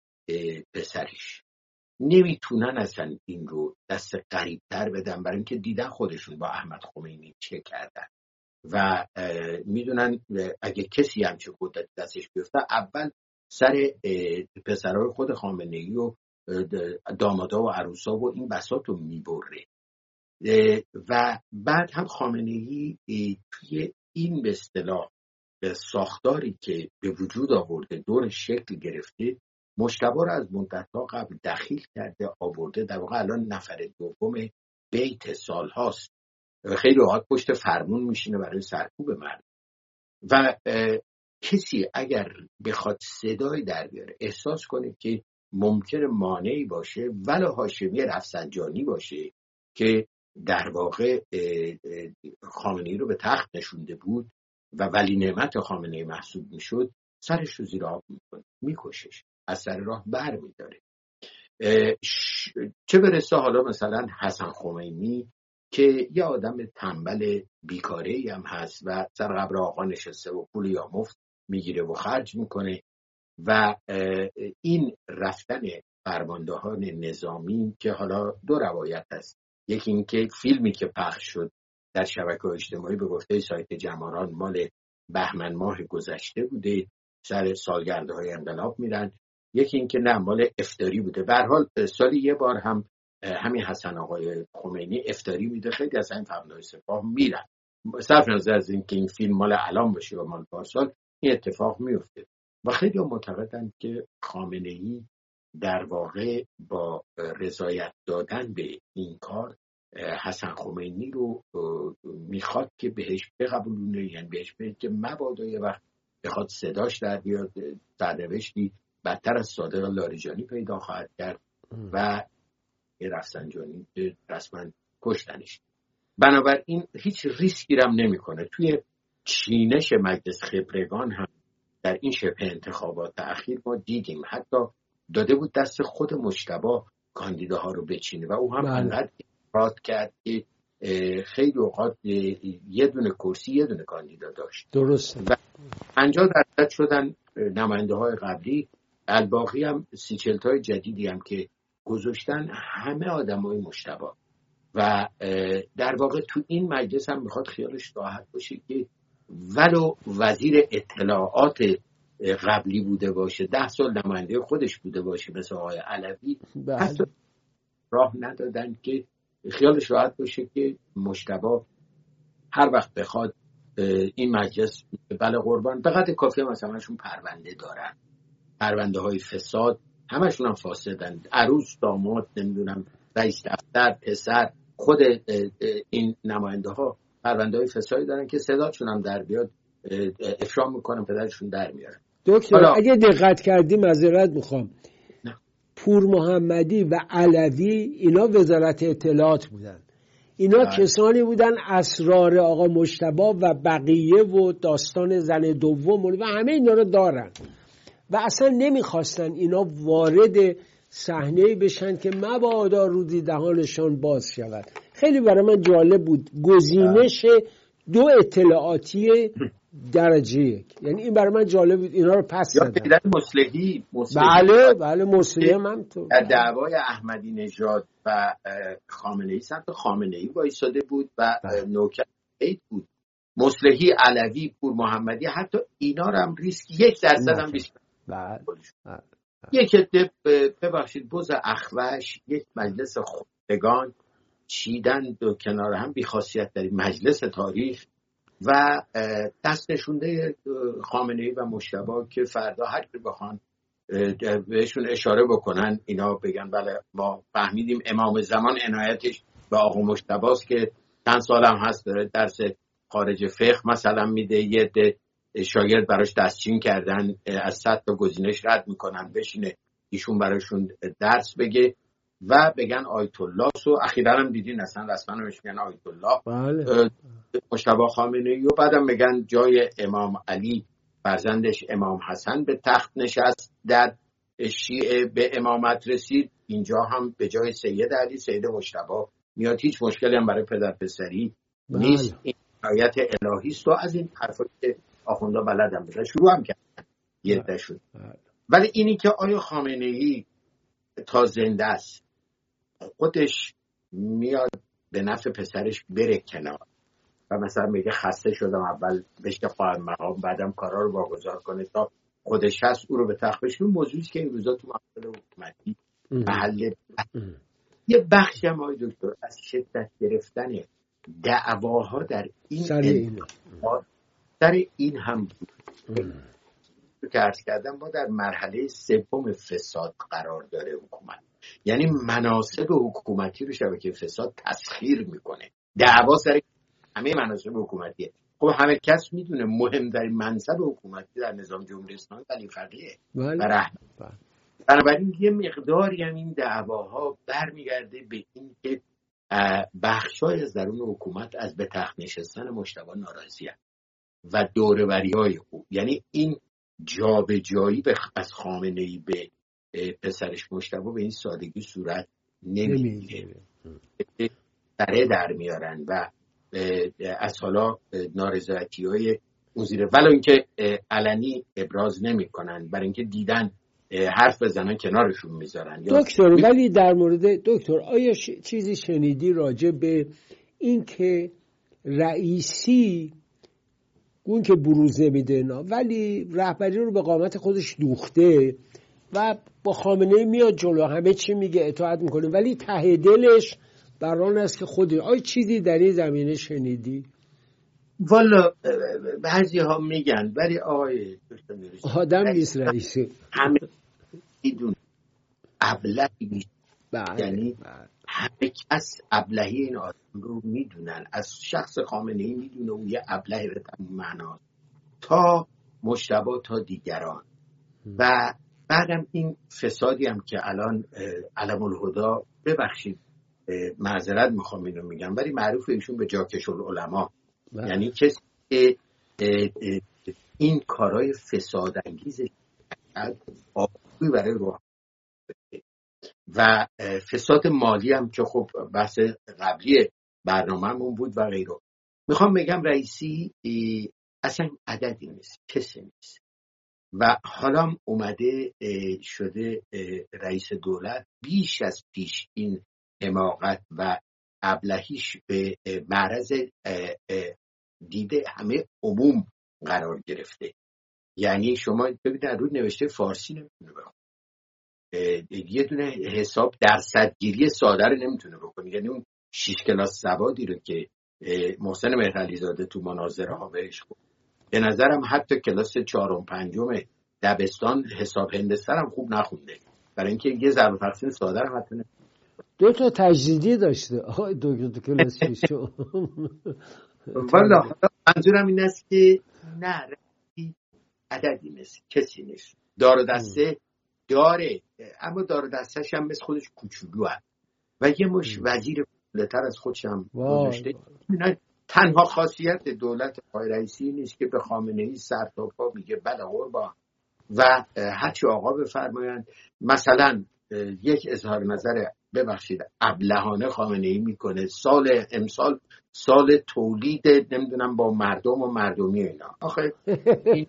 پسرش. نمیتونن اصلا این رو دست قریب‌تر بدن برای اینکه دیدن خودشون با احمد خمینی چه کردن و میدونن اگه کسی همچه قدرت دستش بیفته اول سر پسرهای خود خامنه‌ای و دامادا و عروسا و این بساط رو میبره و بعد هم خامنه‌ای توی این به اصطلاح ساختاری که به وجود آورده دور شکل گرفته، مجتبی رو از مدت‌ها قبل دخیل کرده آورده، در واقع الان نفر دوم بیت سال هاست، خیلی اوقات پشت فرمون میشینه برای سرکوب مردم و کسی اگر بخواد صدای در بیاره احساس کنه که ممکن مانعی باشه ولو هاشمی رفسنجانی باشه که در واقع خامنه‌ای رو به تخت نشونده بود و ولی نعمت خامنه‌ای محسوب میشد، سرش رو زیر آب میکنه، میکشش، از سر راه بر میداره. چه برسه حالا مثلا حسن خمینی که یه آدم تنبل بیکاره‌ای هم هست و سر قبر آقا نشسته و پول یا مفت میگیره و خرج میکنه و این رفتن فرماندهان نظامی که حالا دو روایت هست، یکی این که فیلمی که پخش شد در شبکه‌های اجتماعی به گفته سایت جماران مال بهمن ماه گذشته بوده، سر سالگردهای انقلاب میرن، یکی این که نه مال افطاری بوده. به هر حال سالی یه بار هم همین حسن آقای خمینی افطاری میده، خیلی از این فرماندهان سپاه میرن، صرف نظر از این که این فیلم مال الان باشه و مال پارسال، این اتفاق میفته و خیلی هم معتقدن که خامنه‌ای در واقع با رضایت دادن به این کار حسن خمینی رو میخواد که بهش بقبولونه، یعنی بهش بگه که مبادا یه وقت بخواد صداش در بیاد، سرنوشتی بدتر از صادق لاریجانی پیدا خواهد کرد و یه رفسنجانی که رسما کشتنش. بنابراین هیچ ریسکی رم نمی کنه. توی چینش مجلس خبرگان هم در این شبه انتخابات اخیر ما دیدیم حتی داده بود دست خود مجتبی کاندیداها رو بچینه و او هم انقدر اعتراض کرد که خیلی اوقات یه دونه کرسی یه دونه کاندیدا داشت. درسته. و پنجاه درصد شدن نماینده های قبلی، الباقی هم سی چلتای جدیدی هم که گذاشتن همه آدم های مجتبی و در واقع تو این مجلس هم میخواد خیالش راحت باشه که ولو وزیر اطلاعات قبلی بوده باشه، ده سال نماینده خودش بوده باشه مثل آقای علوی، حتی راه ندادن که خیالش راحت باشه که مجتبی هر وقت بخواد این مجلس بله قربان. به قدر کافی هم مثلا همشون پرونده دارن، پرونده های فساد، همشون هم فاسدن، عروس، داماد، نمیدونم رئیس دفتر، پسر، خود این نماینده ها پرونده های فسادی دارن که صداشون هم در بیاد افشا میکنن، پدرشون در میارن. دکتر حالا... اگه دقت کردی معذرت میخوام، پور محمدی و علوی اینا وزارت اطلاعات بودن، اینا آه. کسانی بودن اسرار آقا مجتبی و بقیه و داستان زن دوم و همه اینا رو دارن و اصلا نمیخواستن اینا وارد صحنه بشن که مبادا روزی دهانشان باز شود. خیلی برای من جالب بود گزینش دو اطلاعاتی درجه یک، یعنی این برای من جالب بود، اینا رو پس زدن. یا مصلحی بله بله مصلحی هم تو در دعوای احمدی نژاد و خامنه ای سمت خامنه ای وایساده بود و نوکر عید بود. مصلحی، علوی، پور محمدی، حتی اینا رو هم ریسک یک درصد هم بیشتر. بله یک عده ببخشید بز اخوش، یک مجلس خودگان چیدن دو کنار هم بی‌خاصیت در مجلس تاریخ و دست نشونده خامنه‌ای و مجتبی که فردا هر کی بخوان بهشون اشاره بکنن اینا بگن بله ما فهمیدیم امام زمان عنایتش به آقا مجتبی است که چند سالم هست داره درس خارج فقه مثلا میده، یه عده شاگرد براش دستچین کردن، از صد تا گزینش رد میکنن بشینه ایشون براشون درس بگه و بگن آیت الله. سو اخیراً هم دیدین اصلا رسما نمیش میگن آیت الله بله. مجتبی خامنه‌ای و بعدم میگن جای امام علی فرزندش امام حسن به تخت نشست در شیعه به امامت رسید، اینجا هم به جای سید علی سید مجتبی میاد. هیچ مشکلی هم برای پدر پسری بله. نیست، این آیت الهی است. و از این حرفا که آخوندا بلدم بزن شروع هم کردن یه ده شد. ولی اینی که آیا خامنه‌ای تا زنده است خودش میاد به نفع پسرش بره کنار و مثلا میگه خسته شدم اول بشه خواهر مقام بعدم کارا رو واگذار کنه تا خودش هست او رو به تخت بشونه، موضوعی که این روزا تو مقابل حکومتی محل یه بخشی هم آقای دکتر از شدت گرفتن دعواها در این سر این در این هم بود که عرض کردم ما در مرحله سوم فساد قرار داره حکومت، یعنی مناصب حکومتی رو شبکه فساد تسخیر میکنه، دعوا سر همه مناصب حکومتیه. خب همه کس میدونه مهمترین منصب حکومتی در نظام جمهوری اسلامی ولی فقیه و رهبر. بنابراین یه مقداری هم این دعواها برمیگرده به این که بخشای از درون حکومت از به تخت نشستن مجتبی ناراضی هست و دوره‌وری‌های خوب، یعنی این جابجایی از خامنه‌ای به پسرش مجتبی به این سادگی صورت نمیگیره، دره در میارن و از حالا نارضایتی‌های اون زیره ولو اینکه علنی ابراز نمی‌کنن برای اینکه دیدن حرف بزنن کنارشون میذارن. دکتر ولی در مورد دکتر آیا ش... چیزی شنیدی راجع به این که رئیسی اون که بروز نمیده نه ولی رهبری رو به قامت خودش دوخته و با خامنه‌ای میاد جلو همه چی میگه اطاعت میکنه ولی ته دلش بران است که خودی آیا چیزی در این زمینه شنیدی؟ والا بعضی ها میگن ولی آقای آدم نیست رئیسی همه میدون ابلهی یعنی همه کس ابلهی این آدم رو میدونن، از شخص خامنه‌ای میدونه اون یه ابله به تمام معنا تا مجتبی تا دیگران. و بعدم این فسادی هم که الان علم الهدا ببخشید معذرت میخوام اینو میگم ولی معروف ایشون به جاکش العلماء، یعنی کسی که این کارهای فساد انگیز آبروی برای روح و فساد مالی هم که خب بحث قبلی برنامه‌مون بود و غیره. میخوام بگم رئیسی اصلا عددی نیست، کسی نیست و حالا اومده شده رئیس دولت بیش از پیش این حماقت و ابلهیش به معرض دیده همه عموم قرار گرفته یعنی شما ببینید رو نوشته فارسی نمیتونه بخونه، یه دونه حساب درصدگیری ساده رو نمیتونه بکنه. یعنی اون شش کلاس سوادی رو که محسن مهرعلی زاده تو مناظره ها بهش گفت، به نظرم حتی کلاس چهارم پنجم دبستان حساب هندسه هم خوب نخونده، برای اینکه یه ضرب و تقسیم ساده رو حتی نمیتونه. دو تا تجدیدی داشته آقای دکتر کلاس ششم. والا منظورم این است که نه عددی نیست، کسی نیست. دار و دسته داره، اما دار و دستش هم مثل خودش کوچولو هست و یه مش وزیر بلتر از خودش هم گذاشته. تنها خاصیت دولت آقای رئیسی نیست که به خامنه‌ای سر تا پا میگه بله قربان و هرچی آقا بفرمایند. مثلا یک اظهار نظر ببخشید ابلهانه خامنه‌ای میکنه، سال امسال سال تولید نمیدونم با مردم و مردمی اینا. آخه این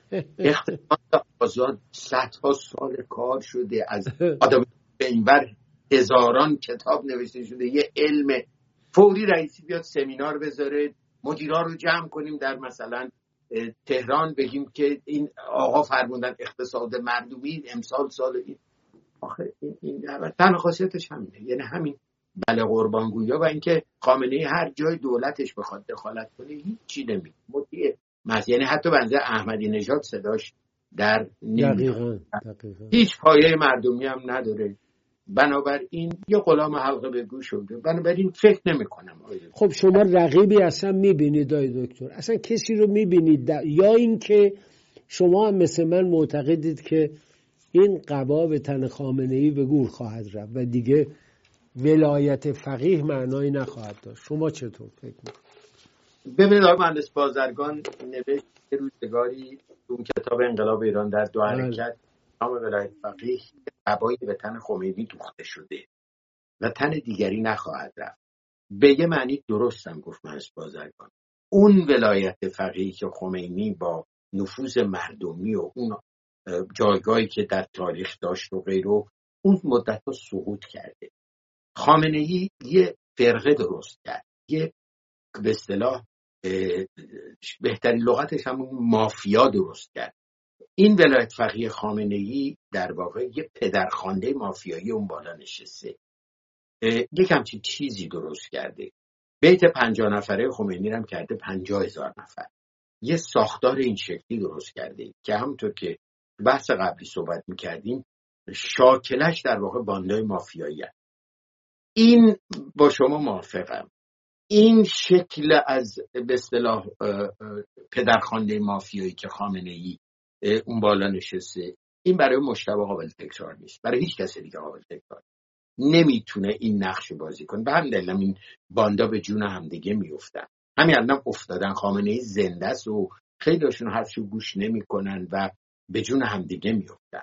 اقتصاد آزاد صدها سال کار شده، از آدم به اینور هزاران کتاب نوشته شده، یه علم. فوری رئیسی بیاد سمینار بذاره، مدیرا رو جمع کنیم در مثلا تهران، بگیم که این آقا فرموندن اقتصاد مردمی امسال سال این. آخه این, این تنها خاصیتش همینه، یعنی همین بله قربانگویا و اینکه خامنه‌ای هر جای دولتش بخواد دخالت کنه هیچی نمیگه، مطیع مز، یعنی حتی بنده احمدی نژاد صداش در نمیاد، هیچ پایه مردمی هم نداره. بنابراین یه غلام حلقه به گوش شده. بنابراین فکر نمی کنم. خب شما رقیبی اصلا میبینید آقای دکتر؟ اصلا کسی رو میبینید یا این که شما هم مثل من معتقدید که این قبا به تن خامنه‌ای به گور خواهد رفت و دیگه ولایت فقیه معنایی نخواهد داشت؟ شما چطور فکر میکنید؟ ببینید آقای مهندس بازرگان نوشت روزگاری اون کتاب انقلاب ایران در دو حرکت نام ولایت فقیه قبایی به تن خمینی دوخته شده و تن دیگری نخواهد رفت. به یه معنی درستم گفت مهندس بازرگان. اون ولایت فقیه که خمینی با نفوذ مردمی و اون جایگاهی که در تاریخ داشت و غیره اون مدت‌ها سقوط کرده. خامنه‌ای یه فرقه درست کرد، یه به اصطلاح بهترین لغتش همون مافیا درست کرد. این ولایت فقیه خامنه‌ای در واقع یه پدرخوانده مافیایی اون بالا نشسته، یک همچین چیزی درست کرده. بیت پنجاه نفره خمینی هم کرده پنجاه هزار نفر. یه ساختار این شکلی درست کرده که همونطور که بحث قبلی صحبت میکردیم شاکلش در واقع باندای مافیایی هست. این با شما موافقم. این شکل از به اصطلاح پدرخوانده مافیایی که خامنه‌ای اون بالا نشسته، این برای مجتبی قابل تکرار نیست، برای هیچ کس دیگه قابل تکرار نمیتونه این نقش بازی کنه. به همین دلیل این باندا به جون هم دیگه میافتن. همین الان افتادن. خامنه‌ای زنده است و خیلیشون حرفشو گوش نمیکنن و به جون هم دیگه میافتن.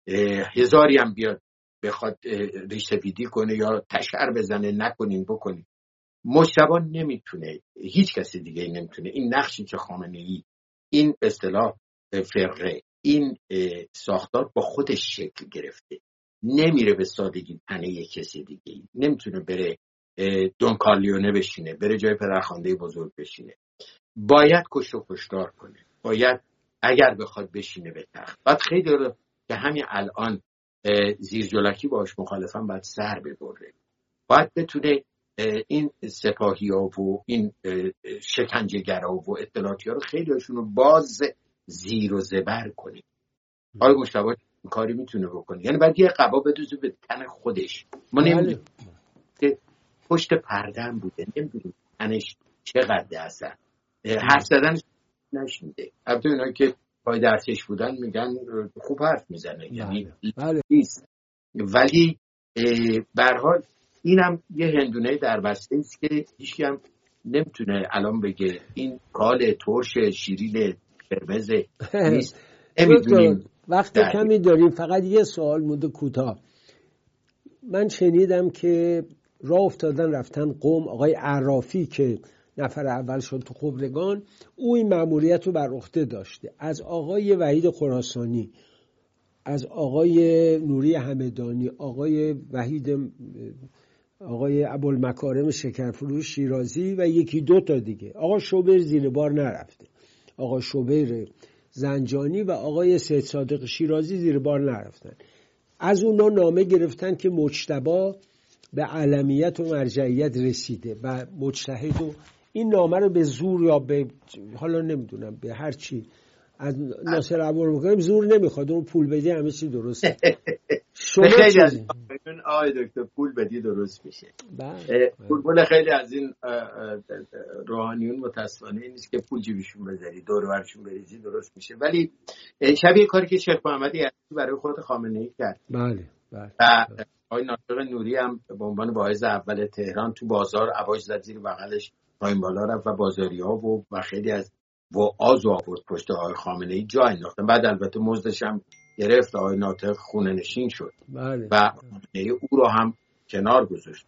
هزاری هم بیاد بخواد ریشه‌فیدی کنه یا تشعر بزنه نکنین بکنین، مجتبی نمیتونه، هیچ کسی دیگه نمیتونه این نقشی که خامنه‌ای این اصطلاح فرقه این ساختار با خودش شکل گرفته نمیره به سادگی تنه یک کسی دیگه. نمیتونه بره دون کارلیونه بشینه، بره جای پدرخوانده بزرگ بشینه. باید کشت و کشتار کنه، باید اگر بخواد بشینه به تخت. بعد خیلی رو که همین الان زیر جلکی باش مخالفن باید سر ببره، باید بتونه این سپاهی ها و این شکنجه‌گرا و اطلاعاتی ها رو خیلی هاشون رو باز زیر و زبر کنه. آقای مجتبی این کاری میتونه بکنه، یعنی باید یه قبا بدوزه به تن خودش. ما نمیدونیم که پشت پرده هم بوده، نمیدونیم تنش چقدر اصلا حرف زدن نشمیده. البته اونایی که پای درسش بودن میگن خوب حرف میزنه، یعنی نیست. ولی به هر حال اینم یه هندونه در بسته است که هیچ هم نمیتونه الان بگه این کال ترش شیرین قرمز نیست. نمیدونیم. وقت کمی داریم، فقط یه سوال مونده کوتاه. من شنیدم که راه افتادن رفتن قم، آقای عرافی که نفر اول شد تو خبرگان، او این مأموریت رو بر عهده داشته. از آقای وحید خراسانی، از آقای نوری همدانی، آقای وحید آقای ابوالمکارم شکرفروش شیرازی و یکی دو تا دیگه. آقا شوبر زیر بار نرفته. آقا شوبر زنجانی و آقای سید صادق شیرازی زیر بار نرفتن. از اونا نامه گرفتن که مجتبی به علمیت و مرجعیت رسیده و مجتهد، و این نامه رو به زور یا به حالا نمیدونم به هر چی از ناصر عبور میکنیم، زور نمیخواد، اون پول بدی همه چی درسته. شما خیلی از این آقای دکتر پول بدی درست میشه. پول خیلی از این روحانیون متاسفانه این نیست که پول جیبشون بذاری دور برشون بریزی درست میشه، ولی شبیه کاری که شیخ محمدی برای خود خامنه‌ای کرد. بله بله. و آقای ناطق نوری هم به عنوان واعظ اول تهران تو بازار عواج زد زیر بغلش پایین بالا رفت و بازاری‌ها و و خیلی از وعاظ آورد پشت آقای خامنه‌ای جا انداختن. بعد البته مزدش هم گرفت، آقای ناطق خونه نشین شد. بله. و خامنه‌ای او رو هم کنار گذاشت.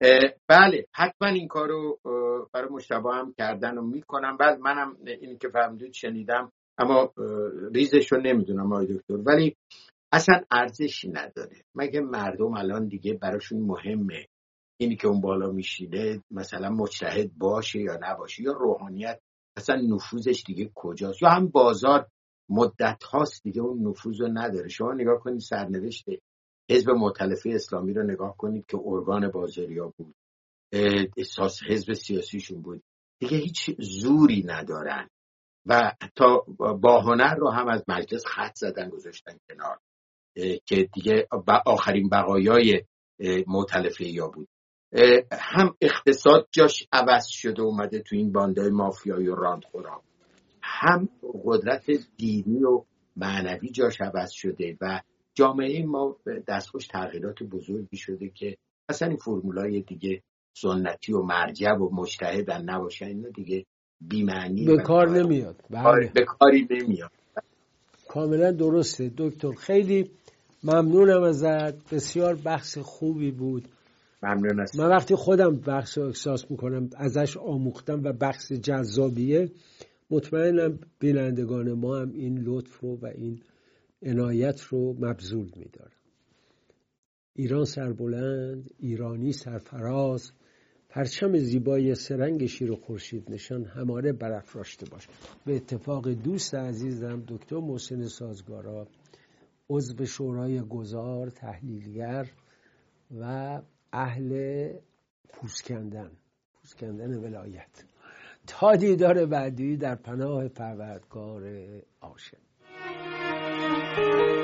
بله حتما این کارو برای مجتبی هم کردن و میکنم. بعد منم اینی که فهمیدید شنیدم، اما ریزش رو نمیدونم آقای دکتر، ولی اصلا ارزشی نداره. مگه مردم الان دیگه براشون مهمه اینی که اون بالا میشینه مثلا مجتهد باشه یا نباشه، یا روحانیت اصلا نفوذش دیگه کجاست، یا هم بازار مدت هاست دیگه اون نفوذ رو نداره. شما نگاه کنید سرنوشت حزب مؤتلفه اسلامی رو نگاه کنید که ارگان بازاریا بود، احساس حزب سیاسیشون بود، دیگه هیچ زوری ندارن و تا با هنر رو هم از مجلس خط زدن گذاشتن کنار که دیگه آخرین بقایای مؤتلفه یا بود. هم اقتصاد جاش عوض شده اومده تو این باندای مافیایی و راندخورا، هم قدرت دینی و معنوی جاش عوض شده و جامعه ما دستخوش تغییرات بزرگی شده که اصلا این فرمولای دیگه سنتی و مرجع و مجتهدن نباشن اینا دیگه بی‌معنی به کار نمیاد. بله. به کاری نمیاد. کاملا درسته دکتر، خیلی ممنونم ازت، بسیار بحث خوبی بود. ممنون هستم. من وقتی خودم بحث رو احساس میکنم ازش آموختم و بحث جذابیه، مطمئنم بینندگان ما هم این لطف رو و این عنایت رو مبذول میدارم. ایران سربلند، ایرانی سرفراز، پرچم زیبای سرنگ شیر و خورشید نشان هماره برافراشته باش. به اتفاق دوست عزیزم دکتر محسن سازگارا، عضو شورای گذار، تحلیلگر و اهل پوسکندن پوسکندن ولایت. تا دیدار بعدی در پناه پروردگار عاشق.